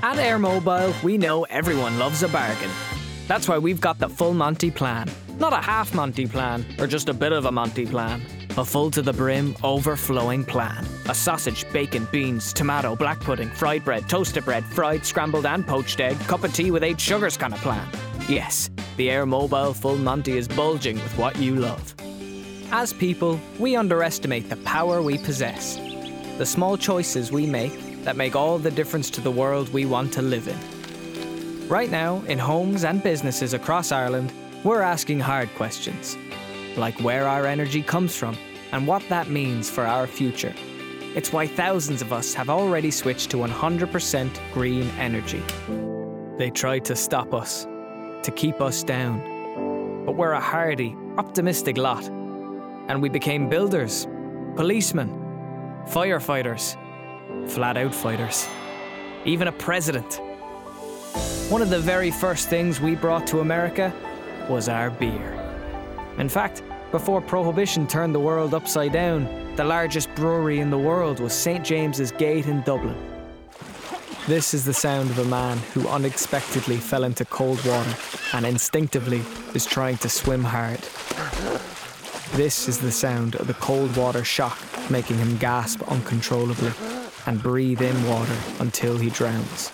At Air Mobile, we know everyone loves a bargain. That's why we've got the full Monty plan. Not a half Monty plan, or just a bit of a Monty plan. A full to the brim, overflowing plan. A sausage, bacon, beans, tomato, black pudding, fried bread, toasted bread, fried, scrambled and poached egg, cup of tea with 8 sugars kind of plan. Yes, the Air Mobile Full Monty is bulging with what you love. As people, we underestimate the power we possess. The small choices we make that make all the difference to the world we want to live in. Right now, in homes and businesses across Ireland, we're asking hard questions, like where our energy comes from and what that means for our future. It's why thousands of us have already switched to 100% green energy. They tried to stop us, to keep us down. But we're a hardy, optimistic lot. And we became builders, policemen, firefighters, flat-out fighters, even a president. One of the very first things we brought to America was our beer. In fact, before Prohibition turned the world upside down, the largest brewery in the world was St. James's Gate in Dublin. This is the sound of a man who unexpectedly fell into cold water and instinctively is trying to swim hard. This is the sound of the cold water shock making him gasp uncontrollably and breathe in water until he drowns.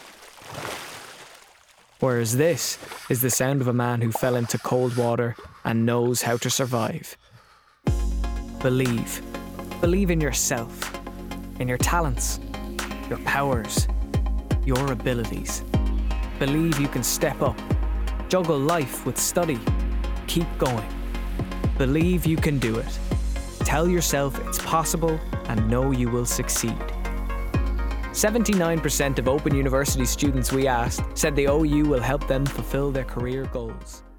Whereas this is the sound of a man who fell into cold water and knows how to survive. Believe. Believe in yourself, in your talents, your powers, your abilities. Believe you can step up, juggle life with study, keep going. Believe you can do it. Tell yourself it's possible and know you will succeed. 79% of Open University students we asked said the OU will help them fulfill their career goals.